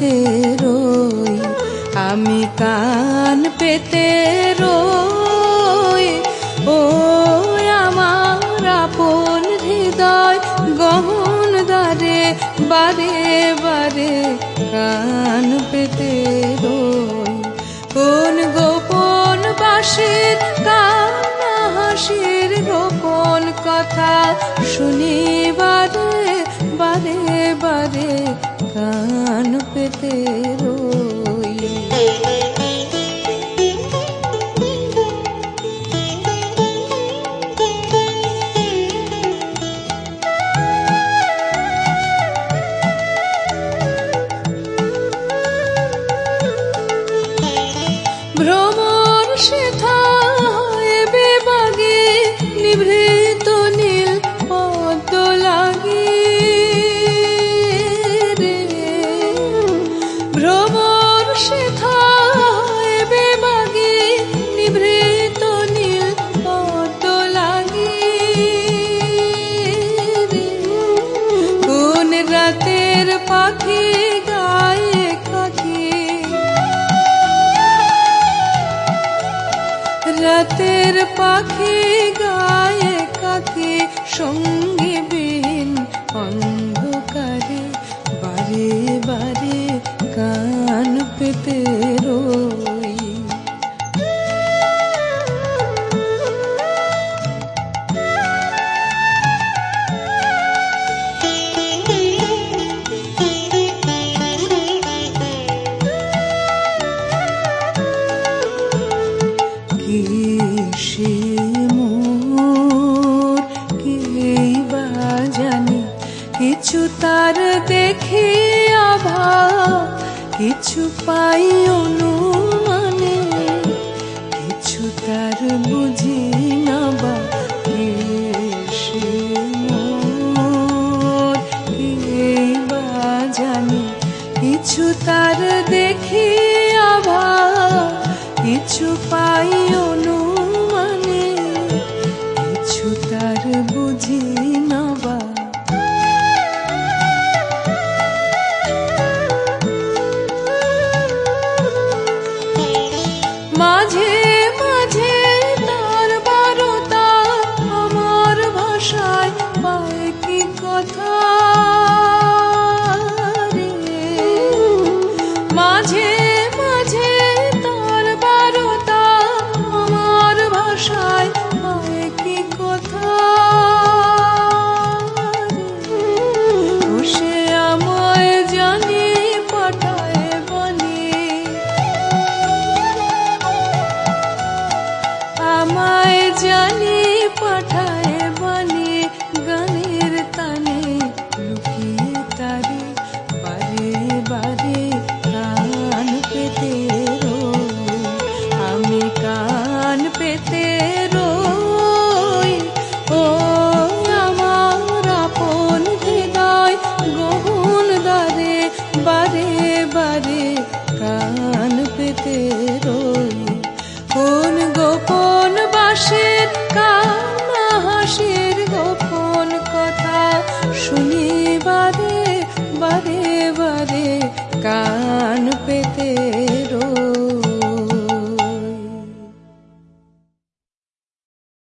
পেতে রই, আমি কান পেতে রই। ও আমার আপন হৃদয় গহন দ্বারে, বারে বারে কান পেতে রই। কোন গোপন বাঁশির কান্না হাসির গোপন কথা শুনি বারে বারে বারে কান পেতে রই। ভ্রমর সেথা হইবে বাগে, নিভৃত নীল পদ্ম লাগি রে। ভ্রমর সেথা হইবে বাগে, নিভৃত নীল পদ্ম লাগি রে। কোন রাতের পাখি গায়ে কাকি, রাতের পাখি গায়ে কাকি সঙ্গী বিহীন অন্ধকারে, বারে বারে কান পেতে রই। সে মোর কেই বা জানি, কিছু তার দেখি অভাব, কিছু পাই অনুমানে, কিছু তার বুঝি না বা। সে মোর কেই বা জানি, কিছু তার দেখি অভাব, কিছু পাই অনুমানে, কিছু তার বুঝি না বা। মাঝে মাঝে তার বারতা আমার ভাষায় পায় কি কথা রে। মাঝে মাঝে তার বারতা আমার ভাষায় পায় কি কথা রে। ও সে আমায় জানি পাঠায় বলি, আমায় জানি পাঠায় বলি, গানের তানে লুকিয়ে তারে বারে বারে কান পেতে রই, আমি কান পেতে রই। ও আমার আপন হৃদয় গহন দ্বারে, বারে বারে কান পেতে রই। কোন গোপন বাঁশির কান্না হাসির গোপন কথা শুনি বারে বারে বারে কান পেতে